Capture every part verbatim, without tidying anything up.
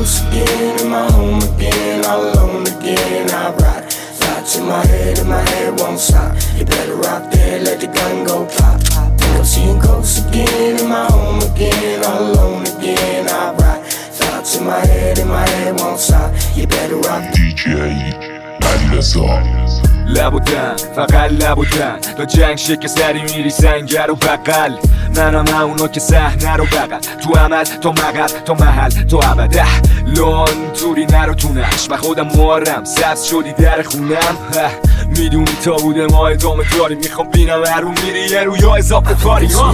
ghost again, in my home again, all alone again. I ride thoughts in my head, and my head won't stop. You better rock there, let the gun go pop. I'm seeing ghosts again, in my home again, all alone again. I ride thoughts in my head, and my head won't stop. You better rock. دی جی علیرضا. لب و دن، فقط لب و دن، تا جنگ شکل سری میری سنگر و بقل. منم همونو که صحنه رو بغل، تو عمل تو مقل تو محل تو ابده. لون توری نرو تو نش و خودم مهرم سبز شدی در خونم. میدونی تا بوده ما ادامه داری، میخوام بینم هر رو میری یه رو یا اضافه کاری ها.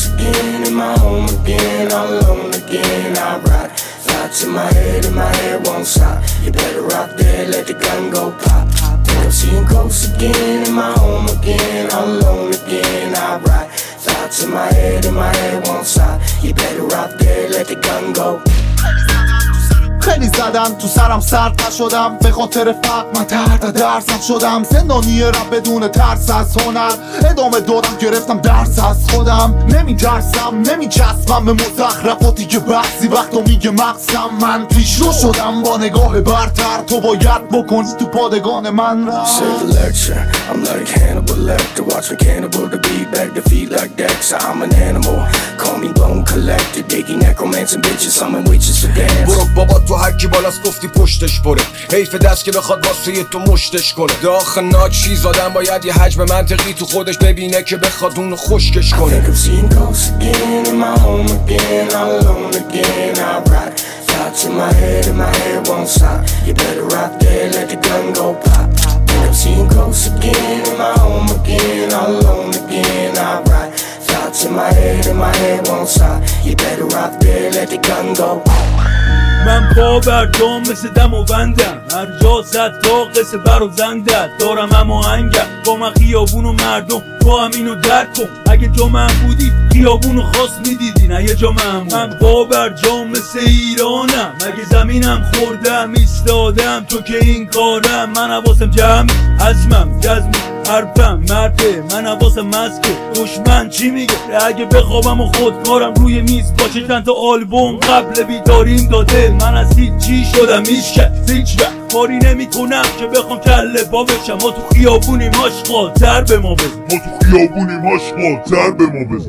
Thoughts in my head, and my head won't stop. You better rock there, let the gun go pop. I'm seeing ghosts again, in my home again, all alone again. I ride. Thoughts in my head, and my head won't stop. You better rock there, let the gun go. خیلی زدن تو سرم سرد نشدم به خاطر فقر، من تحت درسم شدم زندانی رب بدون ترس از هنر. ادامه دادم گرفتم درس از خودم، نمی ترسم نمی چسبم به مزخرفاتی که بعضی وقتا میگه مقصم. من پیشرو شدم با نگاه برتر، تو باید بکنی تو پادگان من را. Say the lecture, I'm like Hannibal Lecter. Watch me cannibal to be back to feet like Dexter. I'm an animal, call me bone collector. Digging necromancer bitches, summon witches for dance. برو بابا تو هرکی بالاست گفتی پشتش بره، حیف دست که بخواد واسه تو مشتش کنه. داخل ناچیز آدم باید یه حجم منطقی تو خودش ببینه که بخواد اونو خشکش کنه. I think I'm seeing ghosts again, in my home again, all alone again. I ride thoughts in my head, and my head won't stop. You better rock there, let the gun go pop. I think I'm seeing ghosts again, in my home again, all alone again. I ride thoughts in my head, and my head won't stop. You better rock there, let the gun go. من پا بر جام مثل دم و بندم، هر جا زد تا قصه بر و زندت. دارم اما هنگم با من خیابون و مردم، تو هم اینو درک کن. اگه جا من بودی خیابون و خاص میدیدی، نه یه جا من بود. من پا بر جام مثل ایرانم، اگه زمینم خوردم ایستادم. تو که این کارم، من حواسم جمع عزمم جزمی حرفم مرده. من حواسم مسکه دشمن چی میگه، اگه بخوابم و خودکارم روی میز باشه. چند تا آلبوم قبل بیداریم داده، من از هیچی شدم میشکن. هیچ وقت کاری نمی کنم که بخوام کله با بشم. ما تو خیابونی ماشقا تر به ما بزن، ما تو خیابونی ماشقا تر به ما بزن.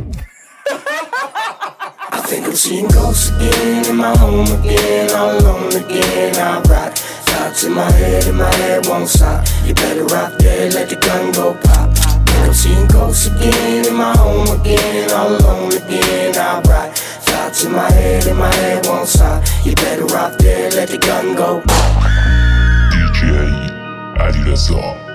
I think I'm seeing ghosts again, in my home again, all alone again. I ride thoughts in my head, and my head won't stop. You better rock there, let the gun go pop. I think I'm seeing ghosts again, in my home again, all alone again. I ride thoughts in my head, and my head won't stop. You better rock there, let the gun go. دی جی علیرضا.